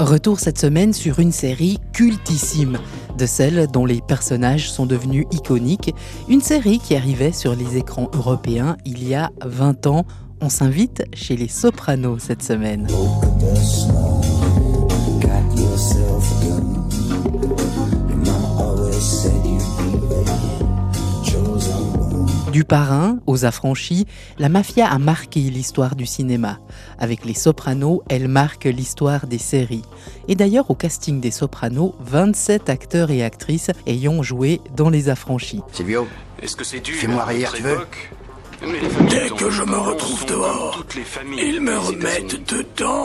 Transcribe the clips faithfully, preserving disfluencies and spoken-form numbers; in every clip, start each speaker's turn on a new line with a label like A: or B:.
A: Retour cette semaine sur une série cultissime, de celles dont les personnages sont devenus iconiques, une série qui arrivait sur les écrans européens il y a vingt ans. On s'invite chez les Sopranos cette semaine. Du parrain aux affranchis, la mafia a marqué l'histoire du cinéma. Avec les Sopranos, elle marque l'histoire des séries. Et d'ailleurs, au casting des Sopranos, vingt-sept acteurs et actrices ayant joué dans les affranchis.
B: Silvio,
C: est-ce que c'est dû
B: fais-moi rire, tu veux ?
D: Dès que je me retrouve dehors, ils me remettent dedans.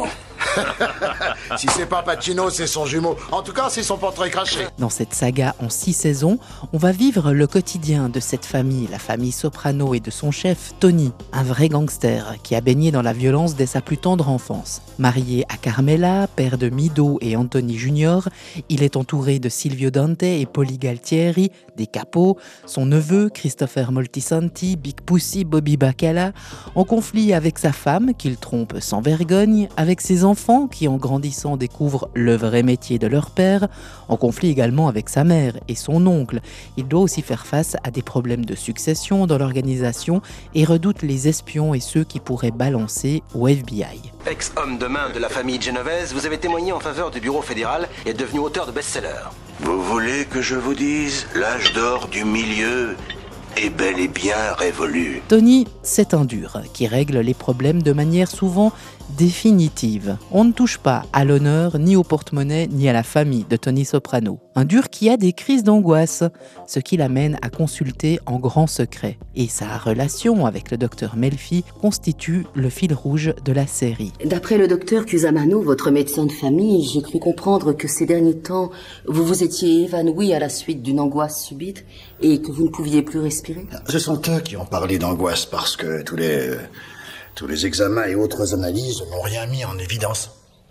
B: Si c'est pas Pacino, c'est son jumeau. En tout cas, c'est son portrait craché.
A: Dans cette saga en six saisons, on va vivre le quotidien de cette famille, la famille Soprano, et de son chef Tony, un vrai gangster qui a baigné dans la violence dès sa plus tendre enfance. Marié à Carmela, père de Mido et Anthony Junior, il est entouré de Silvio Dante et Polly Galtieri, des capos, son neveu Christopher Moltisanti, Big Pussy, Bobby Bacala, en conflit avec sa femme qu'il trompe sans vergogne, avec ses enfants qui en grandissant découvrent le vrai métier de leur père, en conflit également avec sa mère et son oncle. Il doit aussi faire face à des problèmes de succession dans l'organisation et redoute les espions et ceux qui pourraient balancer au F B I.
E: Ex-homme de main de la famille Genovese, vous avez témoigné en faveur du bureau fédéral et est devenu auteur de best-sellers.
D: Vous voulez que je vous dise, l'âge d'or du milieu est bel et bien révolu.
A: Tony, c'est un dur qui règle les problèmes de manière souvent définitive. On ne touche pas à l'honneur, ni au porte-monnaie, ni à la famille de Tony Soprano. Un dur qui a des crises d'angoisse, ce qui l'amène à consulter en grand secret. Et sa relation avec le docteur Melfi constitue le fil rouge de la série.
F: D'après le docteur Cusamano, votre médecin de famille, j'ai cru comprendre que ces derniers temps, vous vous étiez évanoui à la suite d'une angoisse subite et que vous ne pouviez plus respirer.
B: Ce sont eux qui ont parlé d'angoisse parce que tous les... Tous les examens et autres analyses n'ont rien mis en évidence.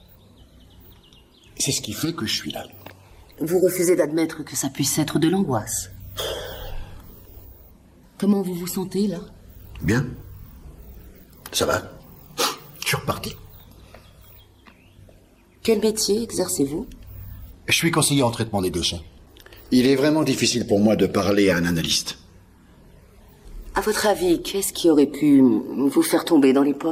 B: C'est ce qui fait que je suis là.
F: Vous refusez d'admettre que ça puisse être de l'angoisse. Comment vous vous sentez, là ?
B: Bien. Ça va. Je suis reparti.
F: Quel métier exercez-vous ?
B: Je suis conseiller en traitement des déchets. Il est vraiment difficile pour moi de parler à un analyste.
F: À votre avis, qu'est-ce qui aurait pu vous faire tomber dans les pommes ?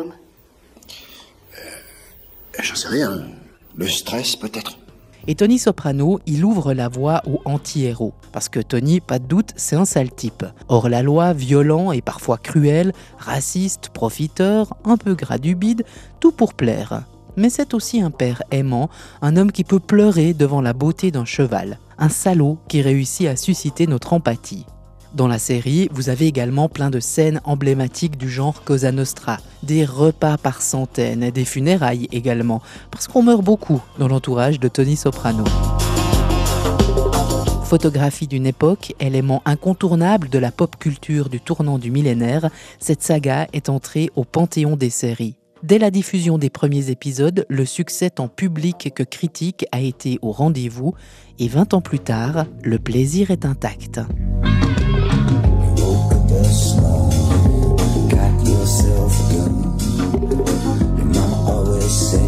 B: euh, J'en sais rien. Le stress, peut-être.
A: Et Tony Soprano, il ouvre la voie aux anti-héros. Parce que Tony, pas de doute, c'est un sale type. Hors la loi, violent et parfois cruel, raciste, profiteur, un peu gras du bide, tout pour plaire. Mais c'est aussi un père aimant, un homme qui peut pleurer devant la beauté d'un cheval. Un salaud qui réussit à susciter notre empathie. Dans la série, vous avez également plein de scènes emblématiques du genre Cosa Nostra, des repas par centaines, des funérailles également, parce qu'on meurt beaucoup dans l'entourage de Tony Soprano. Photographie d'une époque, élément incontournable de la pop culture du tournant du millénaire, cette saga est entrée au panthéon des séries. Dès la diffusion des premiers épisodes, le succès tant public que critique a été au rendez-vous, et vingt ans plus tard, le plaisir est intact. Got yourself a gun. Your mama always said